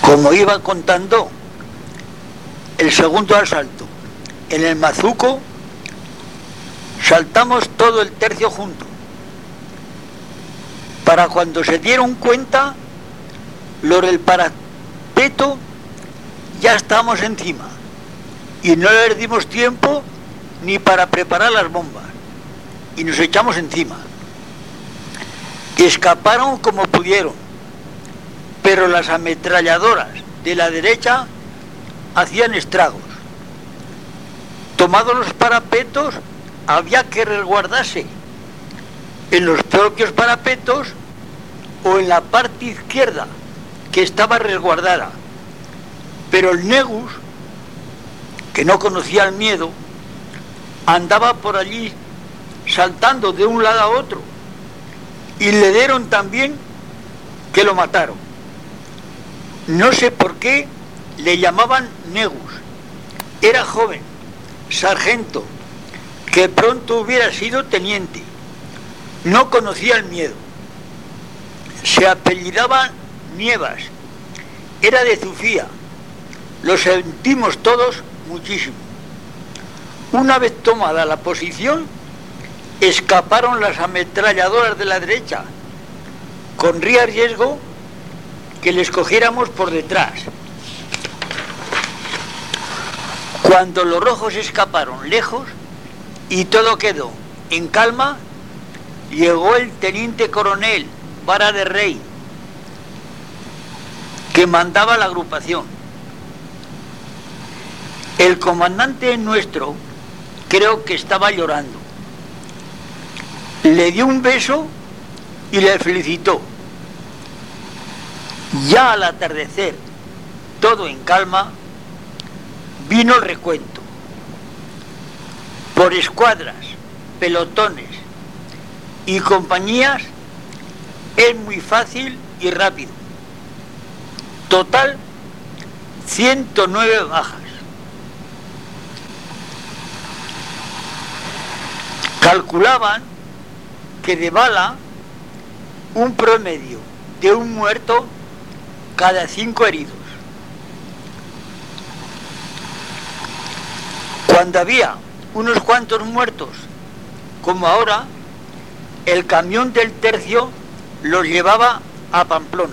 Como iba contando, el segundo asalto en el Mazuco, saltamos todo el tercio junto. Para cuando se dieron cuenta, los del parapeto ya estábamos encima y no les dimos tiempo ni para preparar las bombas y nos echamos encima. Escaparon como pudieron, pero las ametralladoras de la derecha hacían estragos. Tomados los parapetos, había que resguardarse en los propios parapetos o en la parte izquierda, que estaba resguardada. Pero el Negus, que no conocía el miedo, andaba por allí saltando de un lado a otro, y le dieron también que lo mataron. No sé por qué le llamaban Negus. Era joven, sargento, que pronto hubiera sido teniente. No conocía el miedo. Se apellidaba Nievas. Era de Zufía. Lo sentimos todos muchísimo. Una vez tomada la posición, escaparon las ametralladoras de la derecha. Corría riesgo que les cogiéramos por detrás. Cuando los rojos escaparon lejos y todo quedó en calma, llegó el teniente coronel Vara de Rey, que mandaba la agrupación. El comandante nuestro creo que estaba llorando. Le dio un beso y le felicitó. Ya al atardecer, todo en calma, vino el recuento. Por escuadras, pelotones y compañías es muy fácil y rápido. Total, 109 bajas. Calculaban que de bala un promedio de un muerto cada 5 heridos. Cuando había unos cuantos muertos, como ahora, el camión del tercio los llevaba a Pamplona.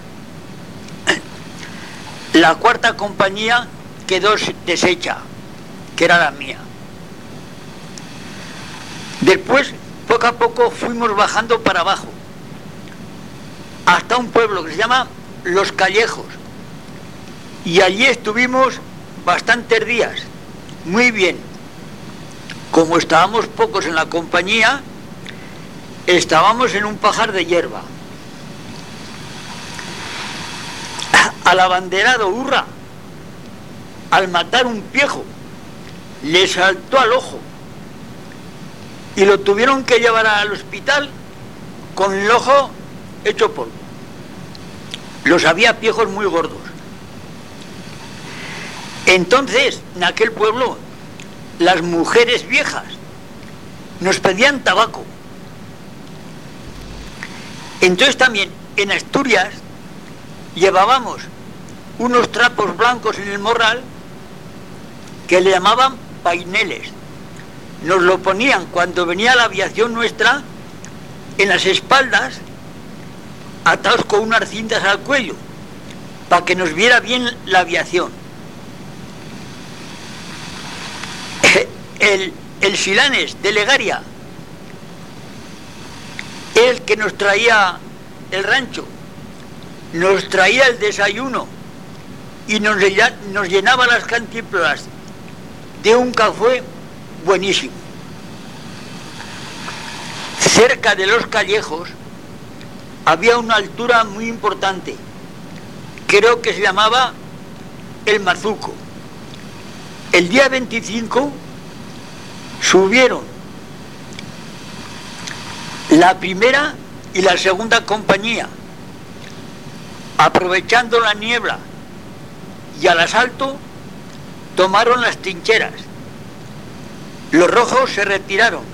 La cuarta compañía quedó deshecha, que era la mía. Después, poco a poco, fuimos bajando para abajo, hasta un pueblo que se llama Los Callejos, y allí estuvimos bastantes días, muy bien. Como estábamos pocos en la compañía, estábamos en un pajar de hierba. Al abanderado Urra, al matar un piejo, le saltó al ojo y lo tuvieron que llevar al hospital con el ojo hecho polvo. Los había piejos muy gordos. Entonces, en aquel pueblo, las mujeres viejas nos pedían tabaco. Entonces también en Asturias llevábamos unos trapos blancos en el morral que le llamaban paineles. Nos lo ponían cuando venía la aviación nuestra en las espaldas, atados con unas cintas al cuello, para que nos viera bien la aviación. El Silanes de Legaria, el que nos traía el rancho, nos traía el desayuno y nos llenaba las cantimploras de un café buenísimo. Cerca de Los Callejos había una altura muy importante, creo que se llamaba el Mazuco. El día 25 subieron la primera y la segunda compañía, aprovechando la niebla y al asalto tomaron las trincheras. Los rojos se retiraron,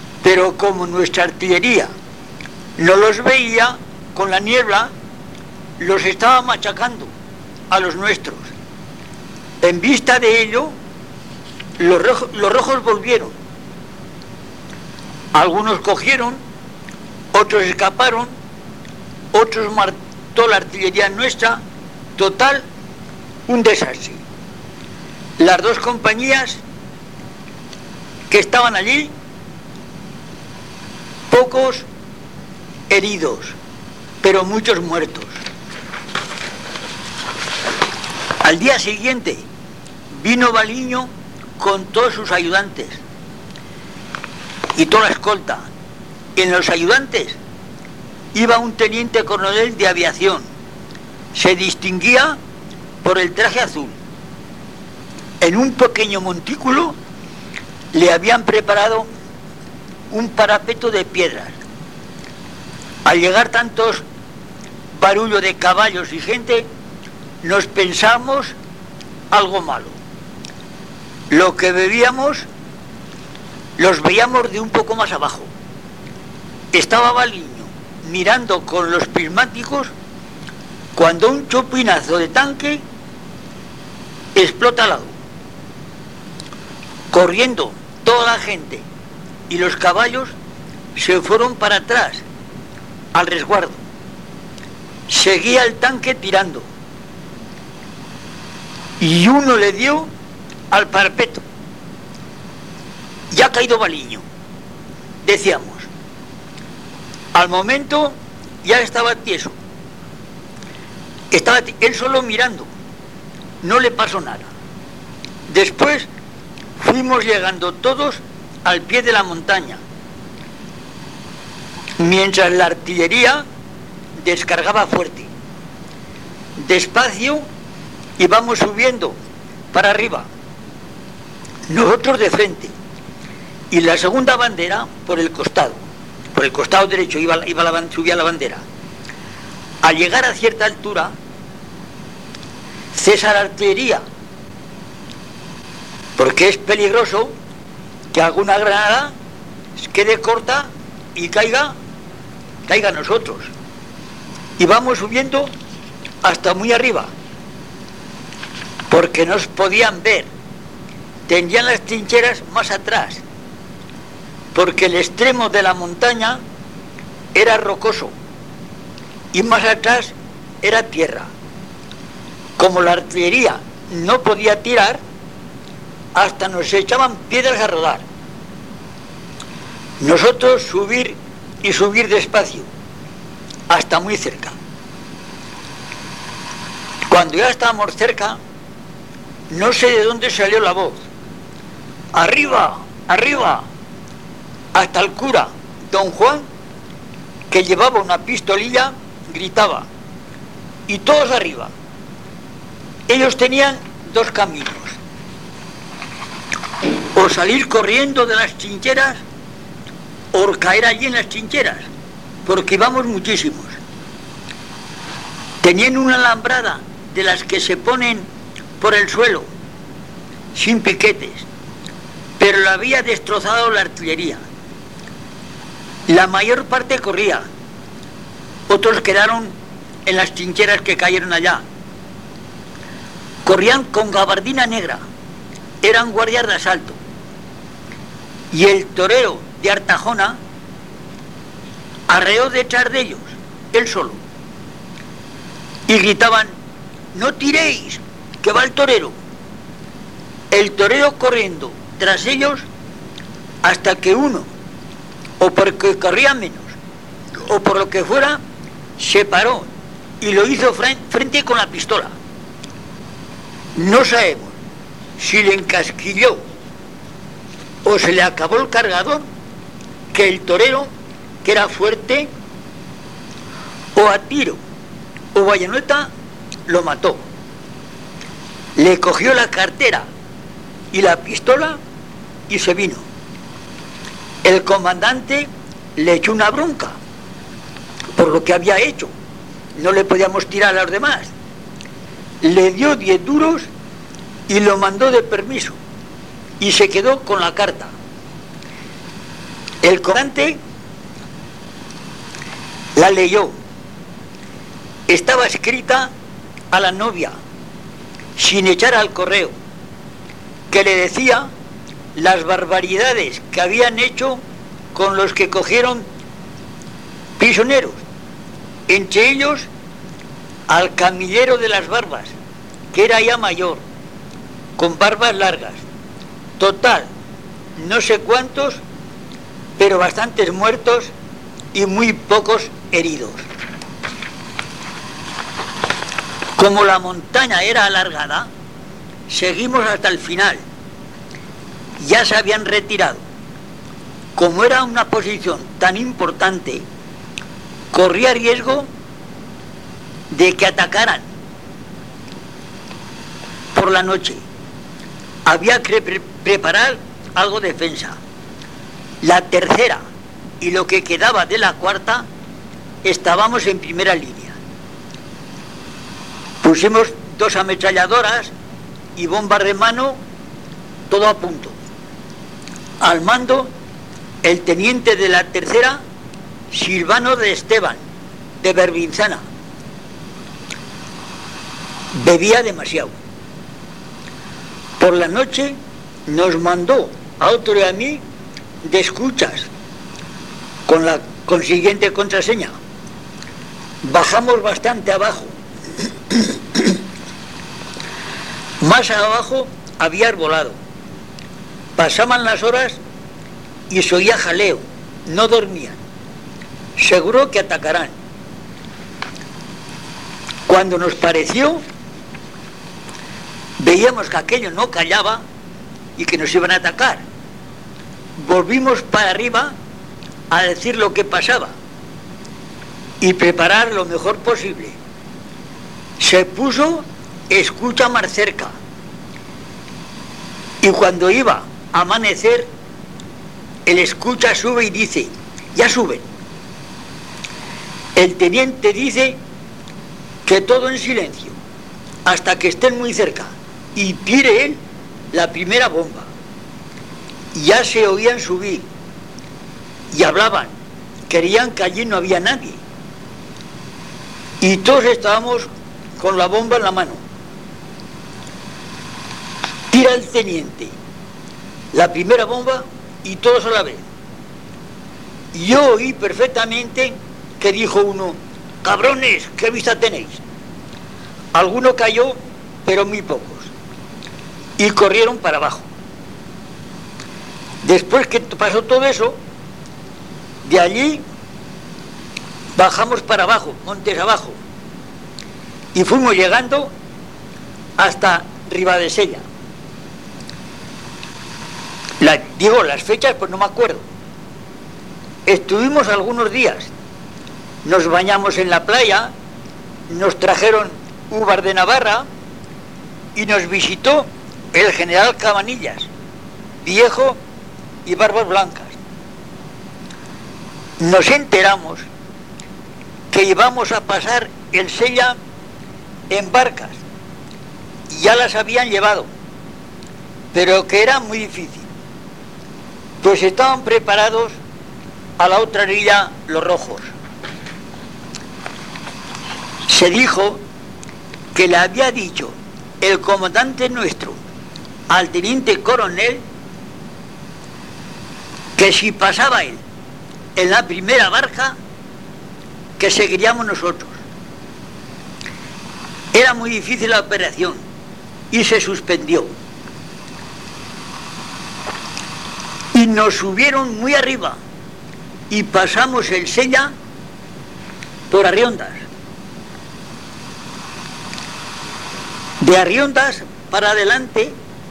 pero como nuestra artillería no los veía con la niebla, los estaba machacando a los nuestros. En vista de ello, los rojos volvieron. Algunos cogieron, otros escaparon, otros mató la artillería nuestra. Total, un desastre. Las dos compañías que estaban allí, pocos heridos, pero muchos muertos. Al día siguiente vino Baliño con todos sus ayudantes y toda la escolta. En los ayudantes iba un teniente coronel de aviación. Se distinguía por el traje azul. En un pequeño montículo le habían preparado un parapeto de piedras. Al llegar tantos barullo de caballos y gente, nos pensamos algo malo. Lo que bebíamos los veíamos de un poco más abajo. Estaba Baliño mirando con los prismáticos cuando un chupinazo de tanque explota al lado. Corriendo toda la gente y los caballos se fueron para atrás, al resguardo. Seguía el tanque tirando y uno le dio al parapeto. Ya ha caído Baliño, decíamos. Al momento ya estaba tieso. Estaba él solo mirando, no le pasó nada. Después fuimos llegando todos al pie de la montaña, mientras la artillería descargaba fuerte. Despacio íbamos subiendo para arriba, nosotros de frente, y la segunda bandera por el costado derecho subía la bandera. Al llegar a cierta altura, cesa la artillería, porque es peligroso que alguna granada quede corta y caiga a nosotros. Y vamos subiendo hasta muy arriba, porque nos podían ver. Tenían las trincheras más atrás, porque el extremo de la montaña era rocoso y más atrás era tierra. Como la artillería no podía tirar, hasta nos echaban piedras a rodar. Nosotros subir y subir despacio, hasta muy cerca. Cuando ya estábamos cerca, no sé de dónde salió la voz. ¡Arriba! ¡Arriba! Hasta el cura, don Juan, que llevaba una pistolilla, gritaba. Y todos arriba. Ellos tenían dos caminos: o salir corriendo de las trincheras o caer allí en las trincheras, porque íbamos muchísimos. Tenían una alambrada de las que se ponen por el suelo, sin piquetes, pero la había destrozado la artillería. La mayor parte corría, otros quedaron en las trincheras que cayeron allá. Corrían con gabardina negra, eran guardias de asalto. Y el torero de Artajona arreó detrás de ellos, él solo. Y gritaban: ¡no tiréis, que va el torero! El torero corriendo tras ellos hasta que uno, o porque corría menos, o por lo que fuera, se paró y lo hizo frente con la pistola. No sabemos si le encasquilló o se le acabó el cargador, que el torero, que era fuerte, o a tiro o bayoneta, lo mató. Le cogió la cartera y la pistola y se vino. El comandante le echó una bronca por lo que había hecho. No le podíamos tirar a los demás. Le dio 10 duros y lo mandó de permiso y se quedó con la carta. El comandante la leyó estaba escrita a la novia, sin echar al correo, que le decía las barbaridades que habían hecho con los que cogieron prisioneros, entre ellos al camillero de las barbas, que era ya mayor, con barbas largas. Total, no sé cuántos, pero bastantes muertos y muy pocos heridos. Como la montaña era alargada, seguimos hasta el final. Ya se habían retirado. Como era una posición tan importante, corría riesgo de que atacaran por la noche. Había que preparar algo de defensa. La tercera y lo que quedaba de la cuarta estábamos en primera línea. Pusimos 2 ametralladoras y bombas de mano, todo a punto. Al mando, el teniente de la tercera, Silvano de Esteban, de Berbinzana. Bebía demasiado. Por la noche nos mandó a otro y a mí de escuchas, con la consiguiente contraseña. Bajamos bastante abajo. Más abajo había arbolado. Pasaban las horas y se oía jaleo. No dormían. Seguro que atacarán. Cuando nos pareció, veíamos que aquello no callaba y que nos iban a atacar. Volvimos para arriba a decir lo que pasaba y preparar lo mejor posible. Se puso escucha más cerca y cuando iba a amanecer, el escucha sube y dice: ya suben. El teniente dice que todo en silencio hasta que estén muy cerca y tire él la primera bomba. Ya se oían subir y hablaban, querían que allí no había nadie y todos estábamos con la bomba en la mano. Tira el teniente la primera bomba y todos a la vez. Yo oí perfectamente que dijo uno: cabrones, ¿qué vista tenéis? Alguno cayó, pero muy pocos, y corrieron para abajo. Después que pasó todo eso, de allí bajamos para abajo, montes abajo, y fuimos llegando hasta Ribadesella. Las fechas pues no me acuerdo. Estuvimos algunos días, nos bañamos en la playa, nos trajeron uvas de Navarra y nos visitó el general Cabanillas, viejo y barbas blancas. Nos enteramos que íbamos a pasar el Sella en barcas, ya las habían llevado, pero que era muy difícil, pues estaban preparados a la otra orilla los rojos. Se dijo que le había dicho el comandante nuestro al teniente coronel que si pasaba él en la primera barca, que seguiríamos nosotros. Era muy difícil la operación y se suspendió. Y nos subieron muy arriba y pasamos el Sella por Arriondas. De Arriondas para adelante,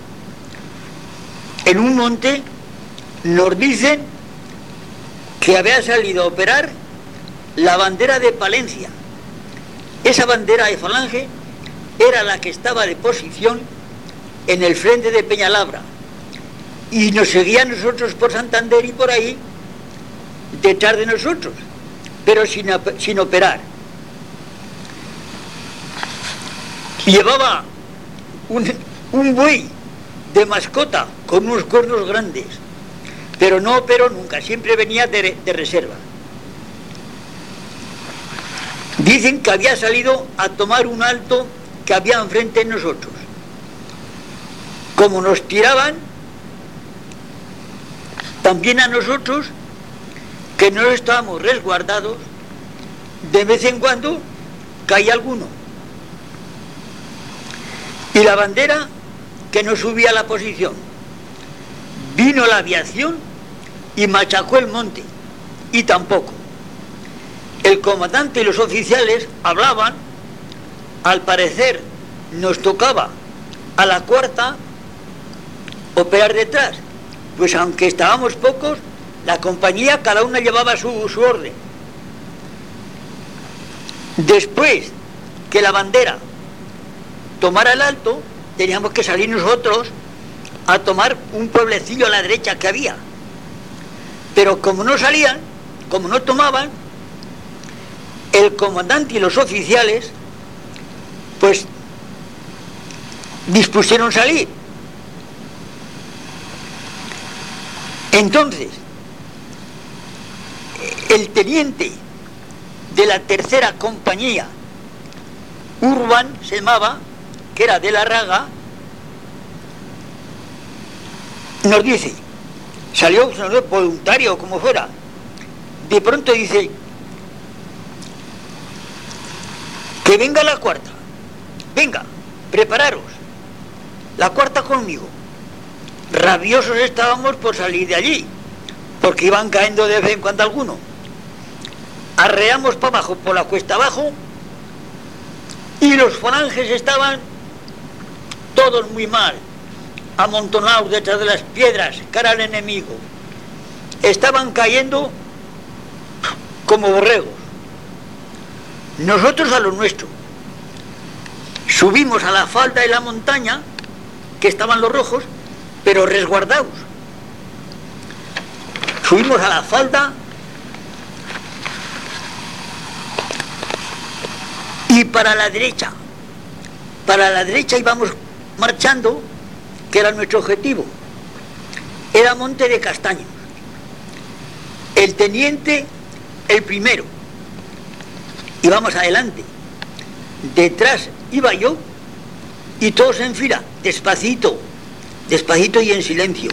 en un monte, nos dicen que había salido a operar la bandera de Palencia. Esa bandera de Falange era la que estaba de posición en el frente de Peñalabra y nos seguían nosotros por Santander y por ahí detrás de nosotros, pero sin operar. Llevaba un buey de mascota con unos cuernos grandes, pero no operó nunca, siempre venía de reserva. Dicen que había salido a tomar un alto que había enfrente de nosotros. Como nos tiraban, también a nosotros, que no estábamos resguardados, de vez en cuando caía alguno. Y la bandera que no subía a la posición. Vino la aviación y machacó el monte, y tampoco. El comandante y los oficiales hablaban, al parecer nos tocaba a la cuarta operar detrás, pues aunque estábamos pocos, la compañía cada una llevaba su orden. Después que la bandera tomara el alto, teníamos que salir nosotros a tomar un pueblecillo a la derecha que había. Pero como no salían, como no tomaban, el comandante y los oficiales pues dispusieron salir. Entonces el teniente de la tercera compañía, Urban se llamaba, que era de la Raga, nos dice, salió voluntario como fuera, de pronto dice que venga la cuarta, venga, prepararos, la cuarta conmigo. Rabiosos estábamos por salir de allí, porque iban cayendo de vez en cuando alguno. Arreamos para abajo, por la cuesta abajo, y los falanges estaban todos muy mal, amontonados detrás de las piedras, cara al enemigo. Estaban cayendo como borregos. Nosotros a lo nuestro. Subimos a la falda de la montaña, que estaban los rojos, pero resguardados. Subimos a la falda y para la derecha íbamos marchando, que era nuestro objetivo. Era Monte de Castaños. El teniente, el primero, íbamos adelante. Detrás iba yo y todos en fila, despacito y en silencio.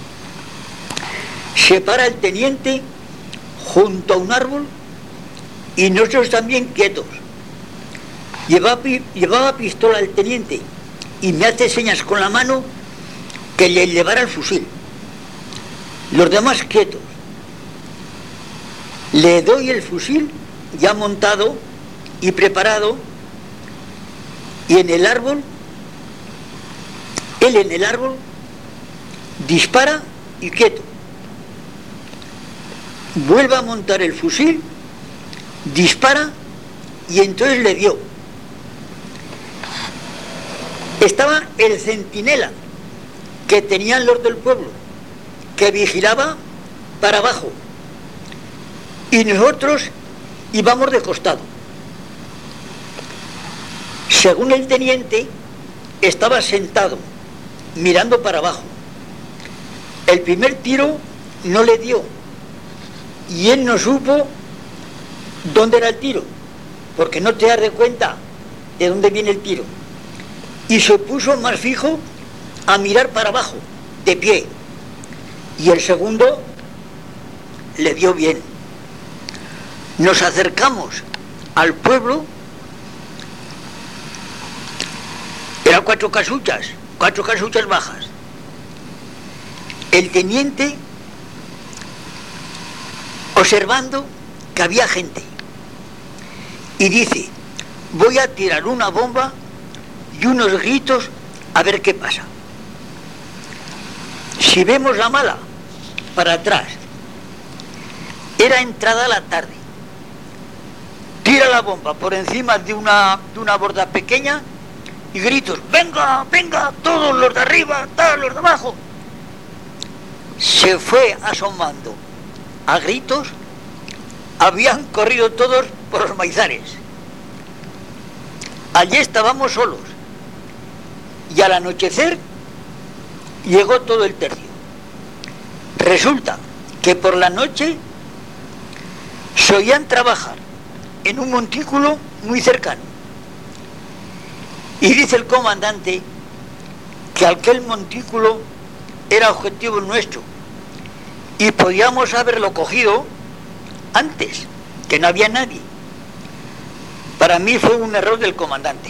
Se para el teniente junto a un árbol y nosotros también quietos. Llevaba pistola el teniente y me hace señas con la mano que le llevara el fusil. Los demás quietos. Le doy el fusil ya montado y preparado, y en el árbol, él en el árbol dispara y quieto. Vuelve a montar el fusil, dispara y entonces le dio. Estaba el centinela que tenían los del pueblo, que vigilaba para abajo, y nosotros íbamos de costado. Según el teniente, estaba sentado, mirando para abajo. El primer tiro no le dio, y él no supo dónde era el tiro, porque no te das de cuenta de dónde viene el tiro. Y se puso más fijo a mirar para abajo, de pie. Y el segundo le dio bien. Nos acercamos al pueblo. Eran cuatro casuchas bajas. El teniente observando que había gente y dice: voy a tirar una bomba y unos gritos a ver qué pasa. Si vemos la mala, para atrás. Era entrada la tarde. Tira la bomba por encima de una borda pequeña y gritos: venga, venga, todos los de arriba, todos los de abajo. Se fue asomando a gritos. Habían corrido todos por los maizares. Allí estábamos solos. Y al anochecer llegó todo el tercio. Resulta que por la noche se oían trabajar en un montículo muy cercano. Y dice el comandante que aquel montículo era objetivo nuestro y podíamos haberlo cogido antes, que no había nadie. Para mí fue un error del comandante.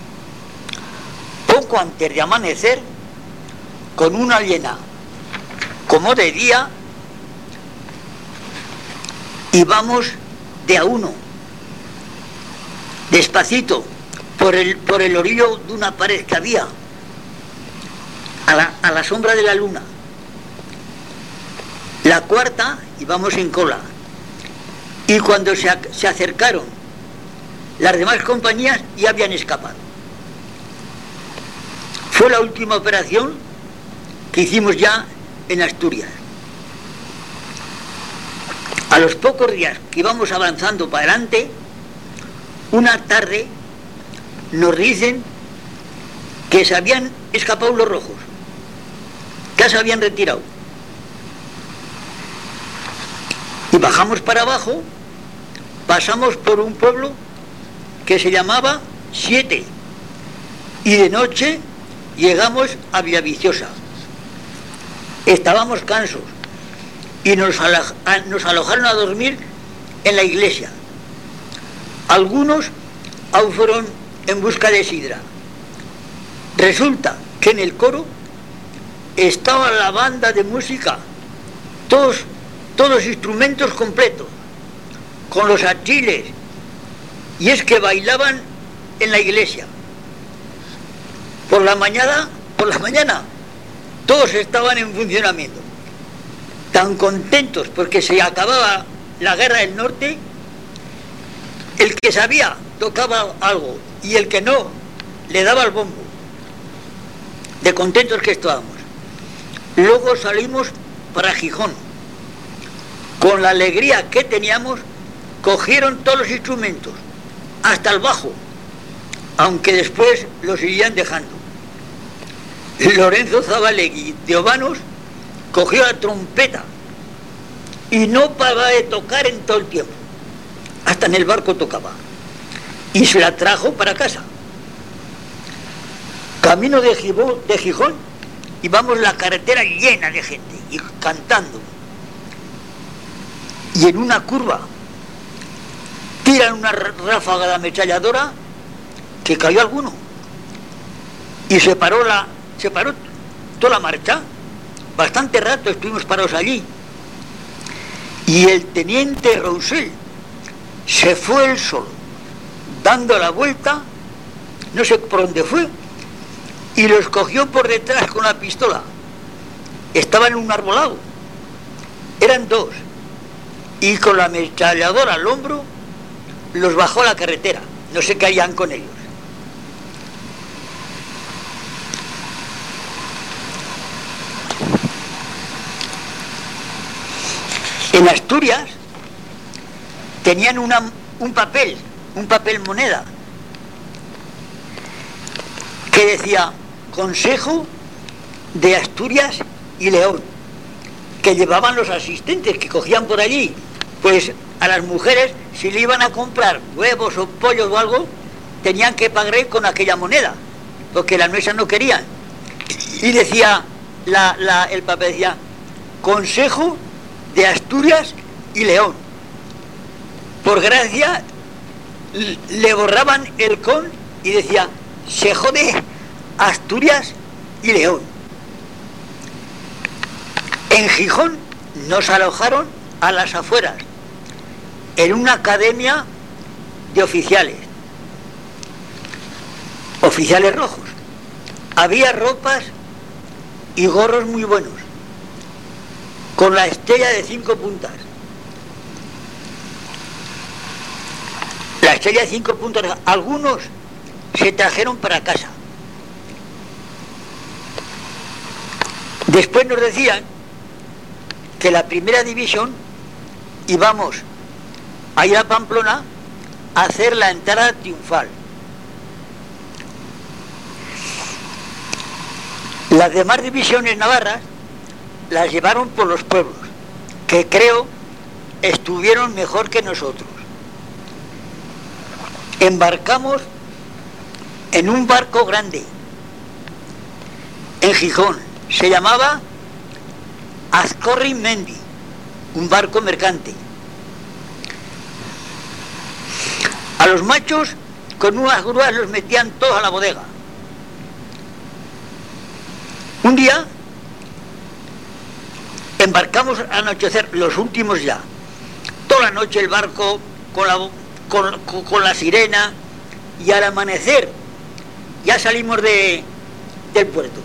Poco antes de amanecer, con una llena como de día, íbamos de a uno, despacito, por el orillo de una pared que había, a la sombra de la luna. La cuarta íbamos en cola, y cuando se acercaron las demás compañías ya habían escapado. Fue la última operación que hicimos ya en Asturias. A los pocos días que íbamos avanzando para adelante, una tarde nos dicen que se habían escapado los rojos, que se habían retirado. Y bajamos para abajo, pasamos por un pueblo que se llamaba Siete, y de noche llegamos a Villaviciosa. Estábamos cansos y nos alojaron a dormir en la iglesia. Algunos aún fueron en busca de sidra. Resulta que en el coro estaba la banda de música, todos instrumentos completos, con los achiles, y es que bailaban en la iglesia. Por la mañana, todos estaban en funcionamiento, tan contentos porque se acababa la guerra del norte. El que sabía tocaba algo y el que no le daba el bombo, de contentos que estábamos. Luego salimos para Gijón. Con la alegría que teníamos, cogieron todos los instrumentos, hasta el bajo, aunque después los irían dejando. Lorenzo Zabalegui de Obanos cogió la trompeta y no paraba de tocar en todo el tiempo. Hasta en el barco tocaba. Y se la trajo para casa. Camino de Gijón, íbamos la carretera llena de gente y cantando. Y en una curva tiran una ráfaga de ametralladora que cayó alguno. Y se paró toda la marcha. Bastante rato estuvimos parados allí. Y el teniente Roussel se fue él solo, dando la vuelta, no sé por dónde fue, y los cogió por detrás con la pistola. Estaban en un arbolado, eran dos, y con la ametralladora al hombro los bajó a la carretera. No sé qué harían con ellos. En Asturias tenían un papel moneda, que decía Consejo de Asturias y León, que llevaban los asistentes que cogían por allí. Pues a las mujeres, si le iban a comprar huevos o pollos o algo, tenían que pagar con aquella moneda, porque las nuestras no querían. Y decía el papel, decía Consejo de Asturias y León. Por gracia le borraban el con y decía se jode Asturias y León. En Gijón nos alojaron a las afueras, en una academia de oficiales rojos. Había ropas y gorros muy buenos, con la estrella de 5 puntas. La estrella de 5 puntas, algunos se trajeron para casa. Después nos decían que la primera división íbamos a ir a Pamplona a hacer la entrada triunfal. Las demás divisiones navarras las llevaron por los pueblos, que creo estuvieron mejor que nosotros. embarcamos en un barco grande en Gijón. Se llamaba Azcorri Mendi, un barco mercante. A los machos con unas grúas los metían todos a la bodega. Un día embarcamos al anochecer, los últimos ya. Toda la noche el barco con la sirena, y al amanecer ya salimos del puerto,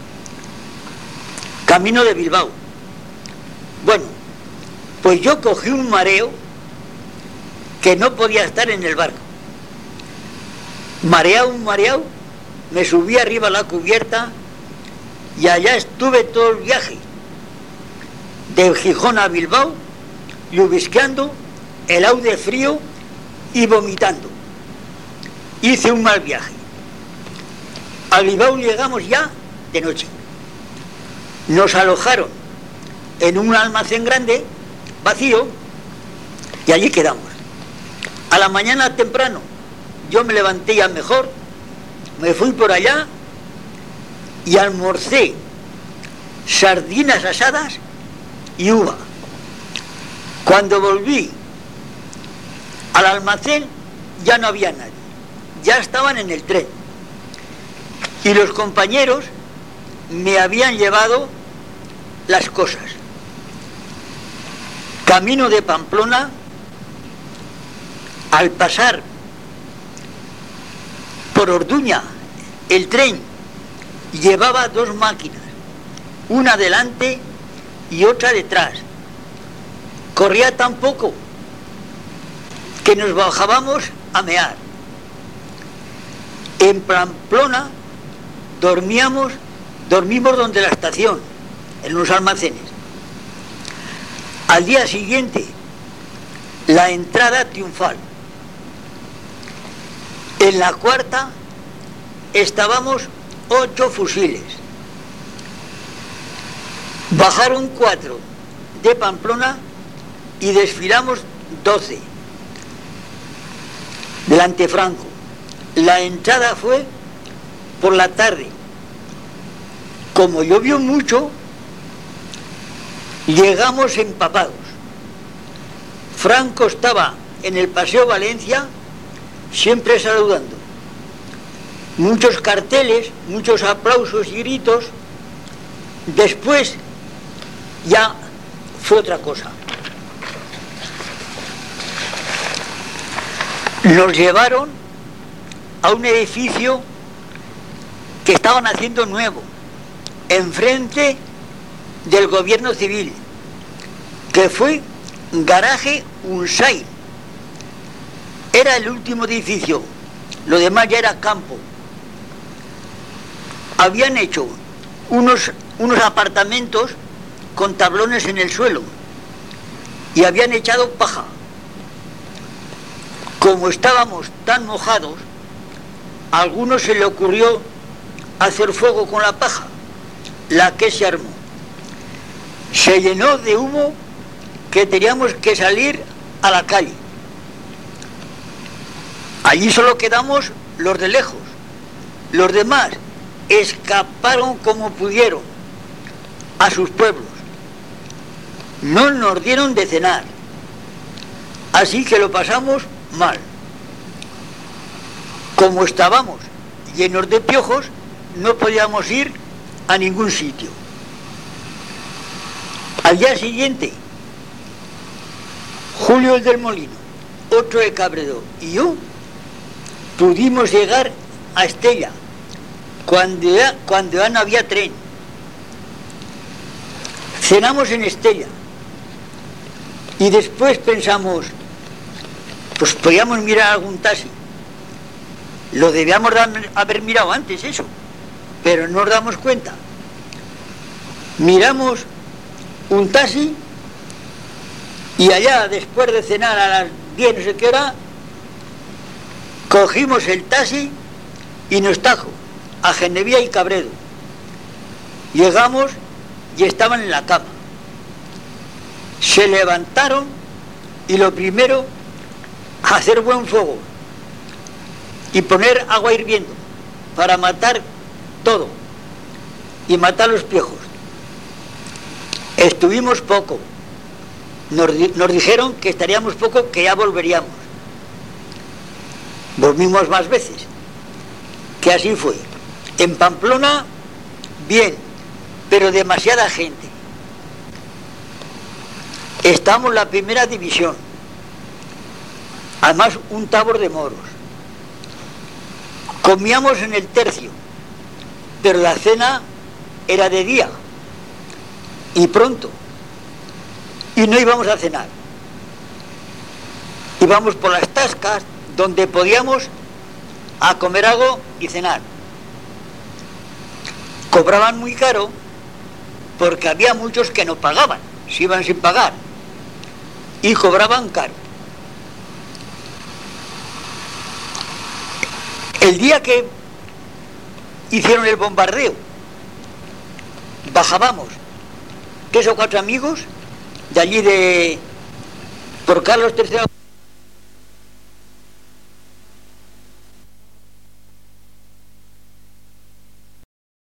camino de Bilbao. Bueno, pues yo cogí un mareo que no podía estar en el barco. Mareado, me subí arriba a la cubierta y allá estuve todo el viaje, de Gijón a Bilbao, lluvisqueando, helado de frío y vomitando. Hice un mal viaje. A Bilbao llegamos ya de noche. Nos alojaron en un almacén grande, vacío, y allí quedamos. A la mañana temprano, yo me levanté ya mejor, me fui por allá y almorcé sardinas asadas y uva. Cuando volví al almacén ya no había nadie, ya estaban en el tren y los compañeros me habían llevado las cosas. Camino de Pamplona, al pasar por Orduña, el tren llevaba dos máquinas, una delante y otra detrás. Corría tan poco que nos bajábamos a mear. En Pamplona dormimos donde la estación, en los almacenes. Al día siguiente, la entrada triunfal. En la cuarta estábamos 8 fusiles. Bajaron 4 de Pamplona y desfilamos 12 delante Franco. La entrada fue por la tarde. Como llovió mucho, llegamos empapados. Franco estaba en el Paseo Valencia, siempre saludando. Muchos carteles, muchos aplausos y gritos. Después ya fue otra cosa. Nos llevaron a un edificio que estaban haciendo nuevo, enfrente del gobierno civil, que fue Garaje Unsay. Era el último edificio, lo demás ya era campo. Habían hecho unos apartamentos con tablones en el suelo y habían echado paja. Como estábamos tan mojados, a algunos se le ocurrió hacer fuego con la paja, la que se armó. Se llenó de humo que teníamos que salir a la calle. Allí solo quedamos los de lejos. Los demás escaparon como pudieron a sus pueblos. No nos dieron de cenar, así que lo pasamos mal. Como estábamos llenos de piojos, no podíamos ir a ningún sitio. Al día siguiente, Julio el del Molino, otro de Cabredo y yo pudimos llegar a Estella cuando ya no había tren. Cenamos en Estella y después pensamos, pues podíamos mirar algún taxi. Lo debíamos haber mirado antes eso, pero no nos damos cuenta. Miramos un taxi y allá, después de cenar a las 10, no sé qué hora, cogimos el taxi y nos trajo a Genevía y Cabredo. Llegamos y estaban en la cama. Se levantaron y lo primero, hacer buen fuego. y poner agua hirviendo para matar todo y matar los piojos. Estuvimos poco, nos dijeron que estaríamos poco, que ya volveríamos. Volvimos más veces, que así fue. En Pamplona, bien, pero demasiada gente. Estamos en la primera división, además un tabor de moros. Comíamos en el tercio, pero la cena era de día y pronto, y no íbamos a cenar. Íbamos por las tascas donde podíamos a comer algo y cenar. Cobraban muy caro porque había muchos que no pagaban, se iban sin pagar y cobraban caro. El día que hicieron el bombardeo, bajábamos 3 o 4 amigos de allí por Carlos III